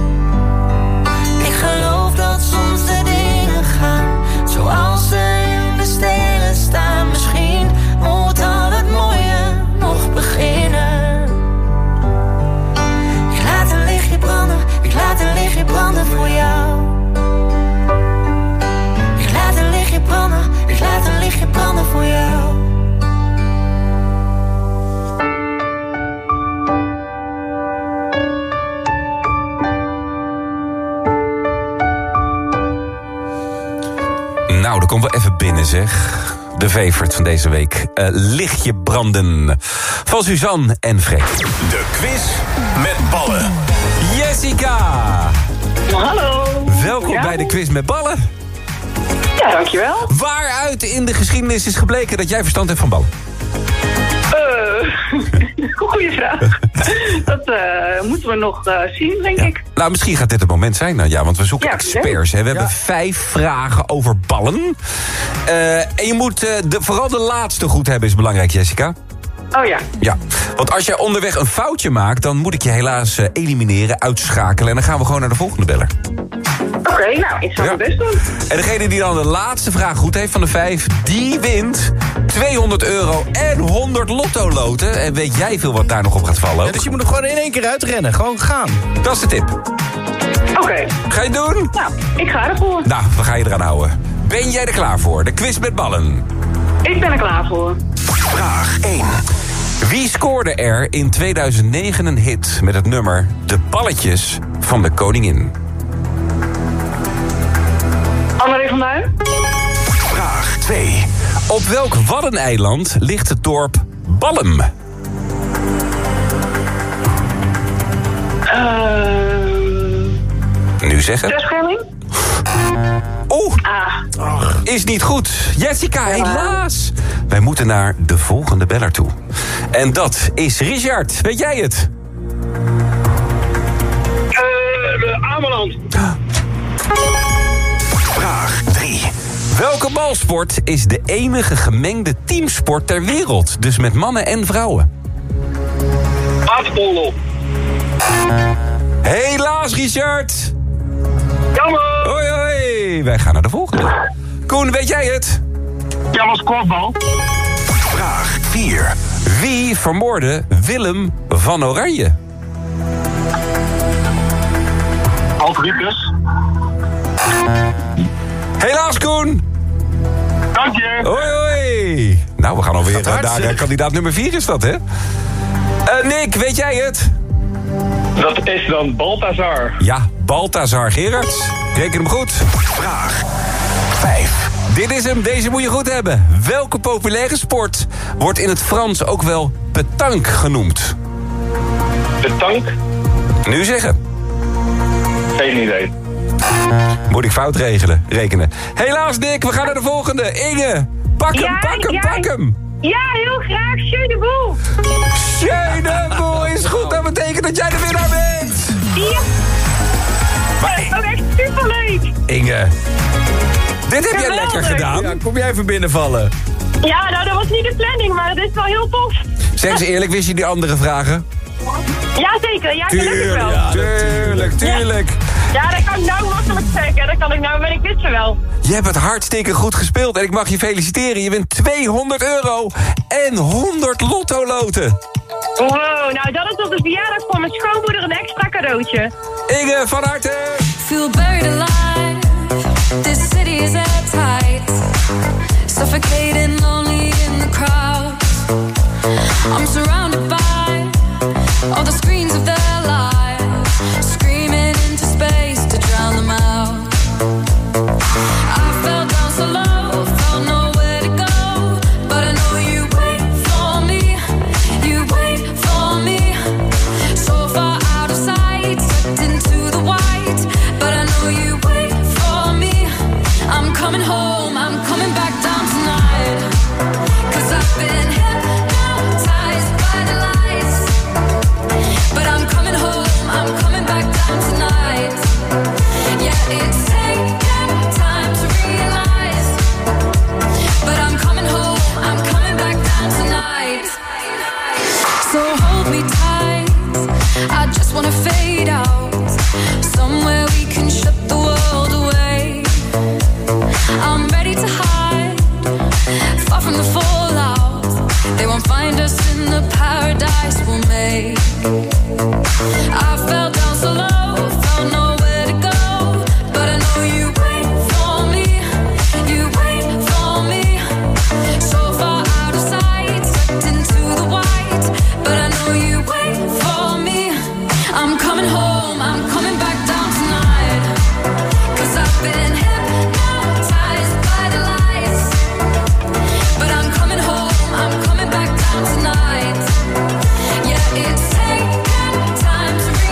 Ik geloof dat soms de dingen gaan zoals ze in de sterren staan. Misschien moet al het mooie nog beginnen. Ik laat een lichtje branden, ik laat een lichtje branden voor jou. Ik laat een lichtje branden, ik laat een lichtje branden voor jou. Nou, dat komt wel even binnen, zeg. De favorite van deze week. Lichtje branden. Van Suzanne en Freek. De quiz met ballen. Jessica! Hallo. Welkom bij de quiz met ballen. Ja, dankjewel. Waaruit in de geschiedenis is gebleken dat jij verstand hebt van ballen? Goeie vraag. Dat moeten we nog zien, denk ik. Nou, misschien gaat dit het moment zijn. Ja, want we zoeken experts. Hè. We hebben 5 vragen over ballen. En je moet vooral de laatste goed hebben, is belangrijk, Jessica. Oh ja. Ja, want als jij onderweg een foutje maakt, dan moet ik je helaas elimineren, uitschakelen. En dan gaan we gewoon naar de volgende beller. Oké, nou, ik zal mijn best doen. En degene die dan de laatste vraag goed heeft van de 5, die wint €200 en 100 lotto-loten. En weet jij veel wat daar nog op gaat vallen? Ja, dus je moet er gewoon in één keer uitrennen. Gewoon gaan. Dat is de tip. Oké. Ga je het doen? Nou, ik ga ervoor. Nou, we gaan je eraan houden. Ben jij er klaar voor? De quiz met ballen. Ik ben er klaar voor. Vraag 1. Wie scoorde er in 2009 een hit met het nummer De Balletjes van de Koningin? André van Duin? Vraag 2. Op welk waddeneiland ligt het dorp Ballum? Nu zeggen? Terschelling? Is niet goed. Jessica, helaas. Wij moeten naar de volgende beller toe. En dat is Richard. Weet jij het? Ameland. Vraag 3. Welke balsport is de enige gemengde teamsport ter wereld? Dus met mannen en vrouwen. Waterpolo. Helaas, Richard. Jammer. Hoi, hoi. Wij gaan naar de volgende. Koen, weet jij het? Ja, was korfbal. Vraag 4. Wie vermoordde Willem van Oranje? Altricus. Helaas, Koen. Dank je. Hoi, hoi. Nou, we gaan alweer naar kandidaat nummer 4 is dat, hè? Nick, weet jij het? Dat is dan Balthazar. Ja, Balthazar Gerards. Reken hem goed. Vraag 5. Dit is hem, deze moet je goed hebben. Welke populaire sport wordt in het Frans ook wel pétanque genoemd? Pétanque? Nu zeggen. Geen idee. Moet ik fout rekenen. Helaas, Nick, we gaan naar de volgende. Inge, pak hem. Ja, heel graag. Jeu de boel. Jeu de boel is goed. Dat betekent dat jij de winnaar bent. Ja. Maar, dat is echt superleuk. Inge, dit heb jij lekker gedaan. Ja, kom jij even binnenvallen? Ja, nou, dat was niet de planning, maar het is wel heel tof. Zeg eens eerlijk, wist je die andere vragen? Ja, zeker. Ja, gelukkig wel. Ja, tuurlijk. Ja, dat kan ik nou makkelijk zeggen. Dat kan ik nou, maar ik wist ze wel. Je hebt het hartstikke goed gespeeld en ik mag je feliciteren. Je wint €200 en 100 lotto-loten. Wow, nou dat is op de verjaardag van mijn schoonmoeder een extra cadeautje. Inge, van harte. Feel buried alive. This city is at tight. Suffocating, lonely in the crowd. I'm surrounded by all the screens of their lives, screaming into space to drown them out. I fell down so low, felt nowhere to go, but I know you wait for me, you wait for me. So far out of sight, sucked into the white, but I know you wait for me. I'm coming home, I'm coming back down tonight, 'cause I've been hypnotized by the lights. But I'm coming home, I'm coming back down tonight. Yeah, it's taken time to realize, but I'm coming home, I'm coming back down tonight. So hold me tight, I just wanna fade out, somewhere we can shut the world away. I'm ready to hide, far from the fallout. They won't find us in the paradise we'll make. I fell down so low, found nowhere to go, but I know you wait for me, you wait for me. So far out of sight, sucked into the white, but I know you wait for me. I'm coming home, I'm coming back down tonight, 'cause I've been hypnotized by the lights. But I'm coming home, I'm coming back down tonight. Yeah, it's taken time to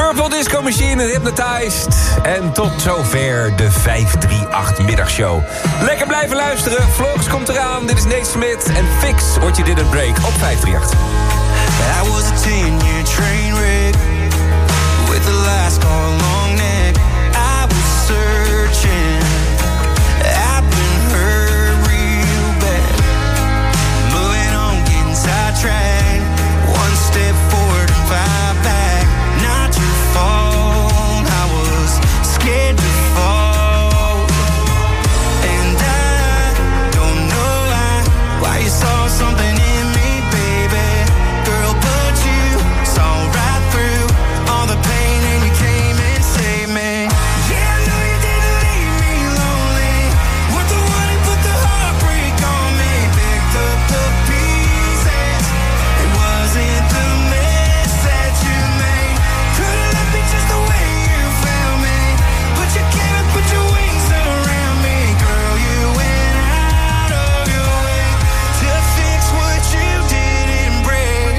Purple Disco Machine en Hypnotized. En tot zover de 538 middagshow. Lekker blijven luisteren. Vlogs komt eraan. Dit is Nate Smith en Fix What You Didn't Break op 538. That was a 10-year train wreck with the last call long neck. I was searching. I've been hurt real bad. Moving on, getting sidetracked. One step forward and 5 back. Not your fault. I was scared to fall. And I don't know why you saw something in me, baby. Girl, but you saw right through all the pain and you came and saved me. Yeah, I know you didn't leave me lonely. Weren't the one who put the heartbreak on me. Picked up the pieces. It wasn't the mess that you made. Could've left me just the way you found me. But you came and put your wings around me. Girl, you went out of your way to fix what you didn't break.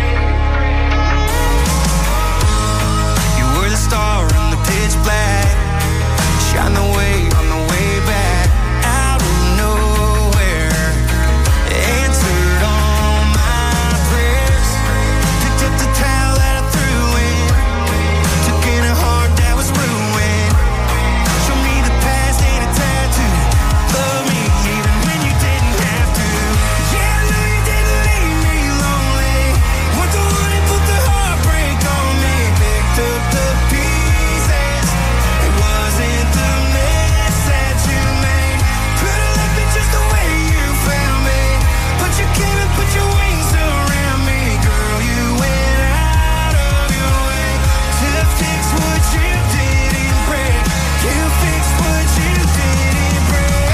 You were the star in the pitch black. Shine the way on the way back. Out of nowhere. Answered all my prayers. Picked up the towel that I threw in. Took in a heart that was ruined. Show me the past ain't a tattoo. Love me even when you didn't have to. Yeah, I know you didn't leave me lonely. Weren't the one who put the heartbreak on me. Picked up the pieces. It wasn't the mess that you made. Could've left me just the way you found me. But you came and put your wings around me. Girl, you went out of your way to fix what you didn't break. You fixed what you didn't break.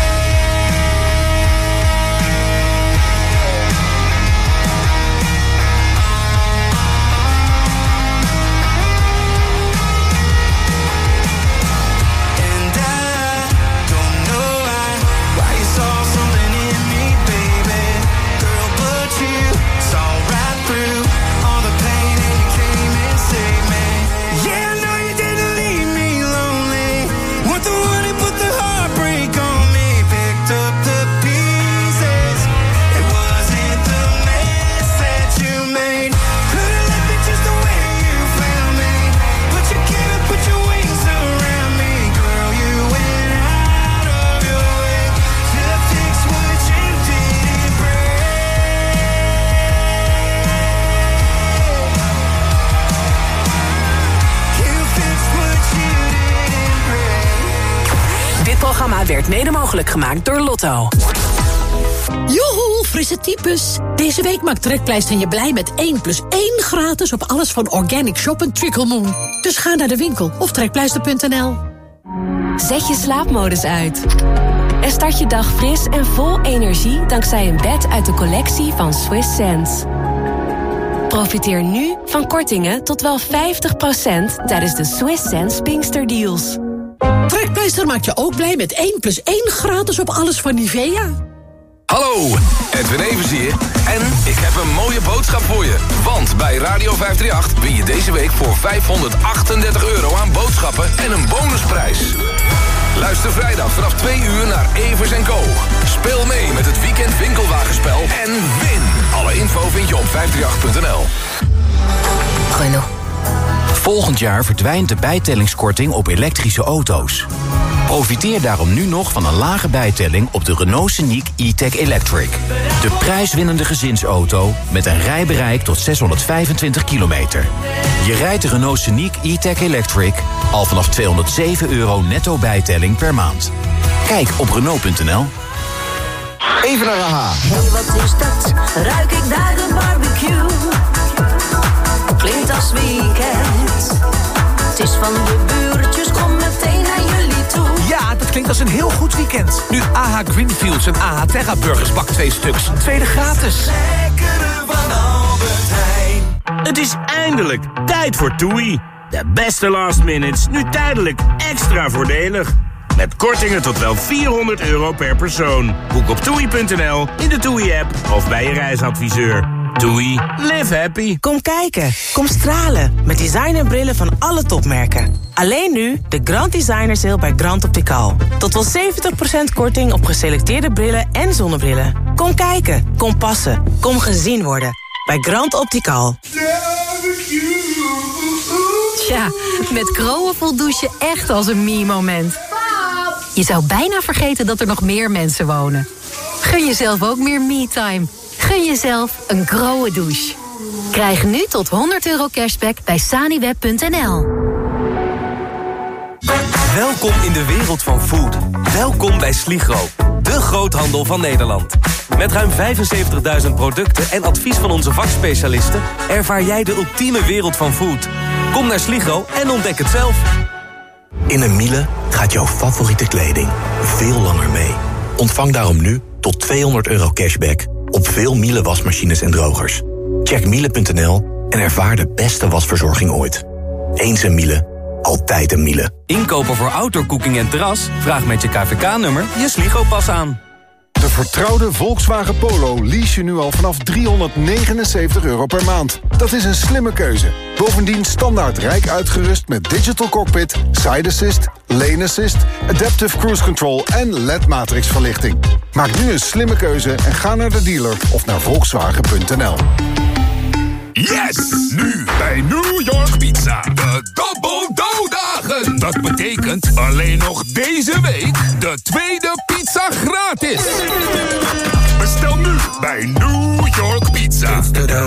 And I don't know why you saw something in me, baby. Girl, but you saw right through all the pain and you came and saved me. Yeah, I know you didn't leave me lonely. Weren't the one who put the heartbreak on me. Picked up the pieces. It wasn't the mess that you made. Could've left me just the way you found me. But you came and put your wings around me. Girl, you went out of your way to fix what you didn't break. You fixed what you didn't break. Dit programma werd mede mogelijk gemaakt door Lotto. Joehoe, frisse types. Deze week maakt Trekpleister je blij met 1+1 gratis op alles van Organic Shop en Trickle Moon. Dus ga naar de winkel of trekpleister.nl. Zet je slaapmodus uit. En start je dag fris en vol energie dankzij een bed uit de collectie van Swiss Sense. Profiteer nu van kortingen tot wel 50% tijdens de Swiss Sense Pinkster Deals. Trekpleister maakt je ook blij met 1+1 gratis op alles van Nivea. Hallo, Edwin Evers hier. En ik heb een mooie boodschap voor je. Want bij Radio 538 win je deze week voor €538 aan boodschappen en een bonusprijs. Luister vrijdag vanaf 2 uur naar Evers & Co. Speel mee met het weekend winkelwagenspel en win. Alle info vind je op 538.nl. Renault. Volgend jaar verdwijnt de bijtellingskorting op elektrische auto's. Profiteer daarom nu nog van een lage bijtelling op de Renault Scenic E-Tech Electric. De prijswinnende gezinsauto met een rijbereik tot 625 kilometer. Je rijdt de Renault Scenic E-Tech Electric al vanaf €207 netto bijtelling per maand. Kijk op Renault.nl. Even naar AHA. Hey, wat is dat? Ruik ik daar de barbecue? Klinkt als weekend. Het is van de buurtjes, kom meteen naar jullie toe. Ja, dat klinkt als een heel goed weekend. Nu AH Greenfields en AH Terra Burgers bak 2 stuks. Tweede gratis. Lekkere van Albert Heijn. Het is eindelijk tijd voor TUI. De beste last minutes, nu tijdelijk extra voordelig. Met kortingen tot wel €400 per persoon. Boek op TUI.nl, in de TUI-app of bij je reisadviseur. Doei. Live happy. Kom kijken, kom stralen met designerbrillen van alle topmerken. Alleen nu de Grand Designer Sale bij Grand Optical. Tot wel 70% korting op geselecteerde brillen en zonnebrillen. Kom kijken, kom passen, kom gezien worden. Bij Grand Optical. Tja, met Groen voelt douchen echt als een me-moment. Je zou bijna vergeten dat er nog meer mensen wonen. Gun jezelf ook meer me-time. Gun jezelf een Groen douche. Krijg nu tot €100 cashback bij saniweb.nl. Welkom in de wereld van food. Welkom bij Sligro, de groothandel van Nederland. Met ruim 75.000 producten en advies van onze vakspecialisten ervaar jij de ultieme wereld van food. Kom naar Sligro en ontdek het zelf. In een Miele gaat jouw favoriete kleding veel langer mee. Ontvang daarom nu tot €200 cashback op veel Miele wasmachines en drogers. Check miele.nl en ervaar de beste wasverzorging ooit. Eens een Miele, altijd een Miele. Inkopen voor outdoorcooking en terras? Vraag met je KVK-nummer je Sligro-pas aan. De vertrouwde Volkswagen Polo lease je nu al vanaf €379 per maand. Dat is een slimme keuze. Bovendien standaard rijk uitgerust met digital cockpit, side assist, lane assist, adaptive cruise control en LED-matrix verlichting. Maak nu een slimme keuze en ga naar de dealer of naar Volkswagen.nl. Yes! Nu bij New York Pizza. De Double Dough-dagen. Dat betekent alleen nog deze week de tweede pizza gratis. Bestel nu bij New York Pizza.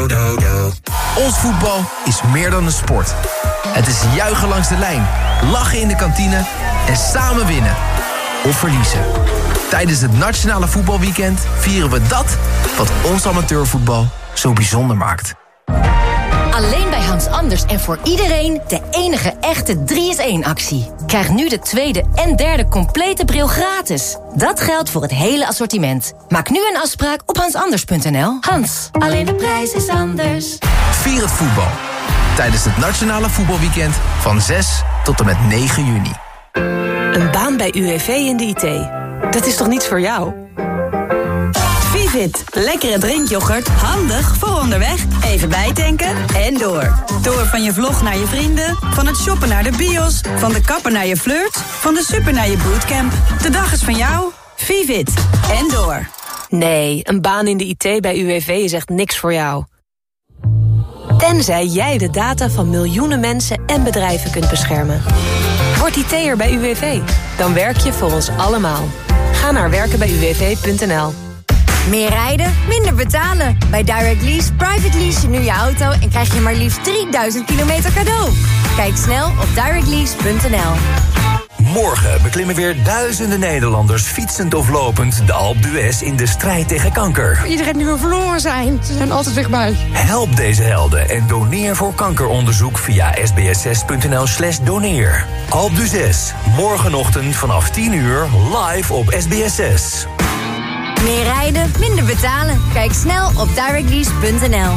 Ons voetbal is meer dan een sport. Het is juichen langs de lijn, lachen in de kantine en samen winnen. Of verliezen. Tijdens het Nationale Voetbalweekend vieren we dat wat ons amateurvoetbal zo bijzonder maakt. Alleen bij Hans Anders en voor iedereen de enige echte 3-in-1-actie. Krijg nu de tweede en derde complete bril gratis. Dat geldt voor het hele assortiment. Maak nu een afspraak op hansanders.nl. Hans, alleen de prijs is anders. Vier het voetbal. Tijdens het Nationale Voetbalweekend van 6 tot en met 9 juni. Een baan bij UWV in de IT. Dat is toch niets voor jou? Vivit, lekkere drinkyoghurt, handig voor onderweg. Even bijtanken en door. Door van je vlog naar je vrienden, van het shoppen naar de bios, van de kapper naar je flirt, van de super naar je bootcamp. De dag is van jou. Vivit en door. Nee, een baan in de IT bij UWV is echt niks voor jou. Tenzij jij de data van miljoenen mensen en bedrijven kunt beschermen. Word IT'er bij UWV. Dan werk je voor ons allemaal. Ga naar werkenbijuwv.nl. Meer rijden, minder betalen. Bij Direct Lease private lease je nu je auto en krijg je maar liefst 3000 kilometer cadeau. Kijk snel op directlease.nl. Morgen beklimmen weer duizenden Nederlanders fietsend of lopend de Alpe d'Huez in de strijd tegen kanker. Iedereen nu weer verloren zijn. Ze zijn altijd dichtbij. Help deze helden en doneer voor kankeronderzoek via sbs6.nl/doneer. Alpe d'Huez, morgenochtend vanaf 10 uur live op SBS6. Meer rijden, minder betalen. Kijk snel op directlease.nl.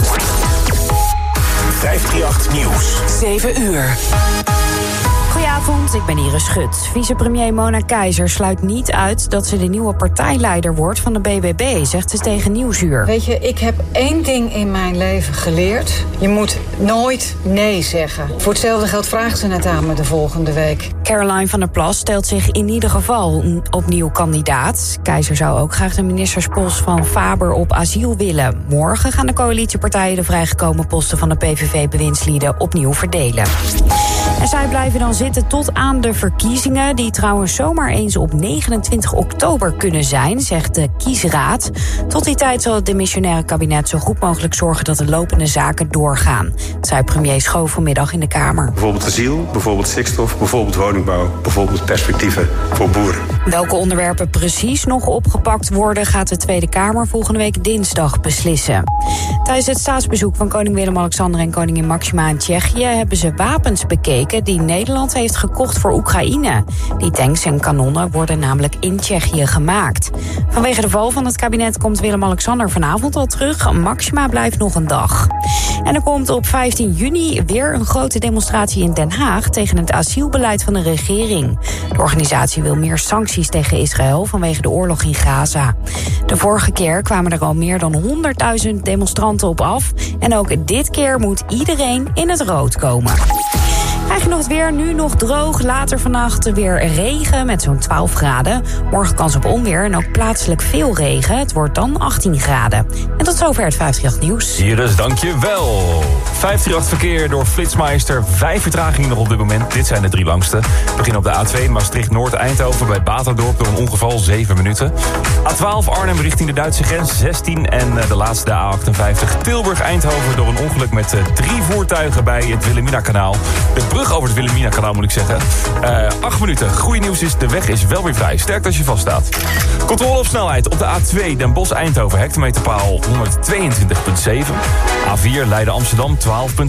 538 Nieuws. 7 uur. Goedenavond, ik ben Iris Schut. Vicepremier Mona Keizer sluit niet uit dat ze de nieuwe partijleider wordt van de BBB, zegt ze tegen Nieuwsuur. Weet je, ik heb 1 ding in mijn leven geleerd. Je moet nooit nee zeggen. Voor hetzelfde geld vraagt ze het aan me de volgende week. Caroline van der Plas stelt zich in ieder geval opnieuw kandidaat. Keizer zou ook graag de ministerspost van Faber op asiel willen. Morgen gaan de coalitiepartijen de vrijgekomen posten van de PVV-bewindslieden opnieuw verdelen. En zij blijven dan zitten tot aan de verkiezingen, die trouwens zomaar eens op 29 oktober kunnen zijn, zegt de kiesraad. Tot die tijd zal het demissionaire kabinet zo goed mogelijk zorgen dat de lopende zaken doorgaan. Dat zei premier Schoof vanmiddag in de Kamer. Bijvoorbeeld asiel, bijvoorbeeld stikstof, bijvoorbeeld woningbouw, bijvoorbeeld perspectieven voor boeren. Welke onderwerpen precies nog opgepakt worden, gaat de Tweede Kamer volgende week dinsdag beslissen. Tijdens het staatsbezoek van koning Willem-Alexander en koningin Máxima in Tsjechië hebben ze wapens bekeken die Nederland heeft gekocht voor Oekraïne. Die tanks en kanonnen worden namelijk in Tsjechië gemaakt. Vanwege de val van het kabinet komt Willem-Alexander vanavond al terug. Máxima blijft nog een dag. En er komt op 15 juni weer een grote demonstratie in Den Haag tegen het asielbeleid van de regering. De organisatie wil meer sancties tegen Israël vanwege de oorlog in Gaza. De vorige keer kwamen er al meer dan 100.000 demonstranten op af. En ook dit keer moet iedereen in het rood komen. Krijg je nog het weer, nu nog droog, later vannacht weer regen met zo'n 12 graden. Morgen kans op onweer en ook plaatselijk veel regen. Het wordt dan 18 graden. En tot zover het 538 nieuws. Iris, dankjewel. 538 verkeer door Flitsmeister. 5 vertragingen nog op dit moment. Dit zijn de 3 langste. We beginnen op de A2 Maastricht-Noord-Eindhoven bij Baterdorp door een ongeval 7 minuten. A12 Arnhem richting de Duitse grens 16. En de laatste de A58 Tilburg-Eindhoven door een ongeluk met 3 voertuigen bij het Wilhelmina-kanaal. De brug over het Wilhelmina-kanaal moet ik zeggen. 8 minuten. Goeie nieuws is, de weg is wel weer vrij. Sterk als je vaststaat. Controle op snelheid op de A2 Den Bosch-Eindhoven. Hectometerpaal 122,7. A4 Leiden-Amsterdam 12,8.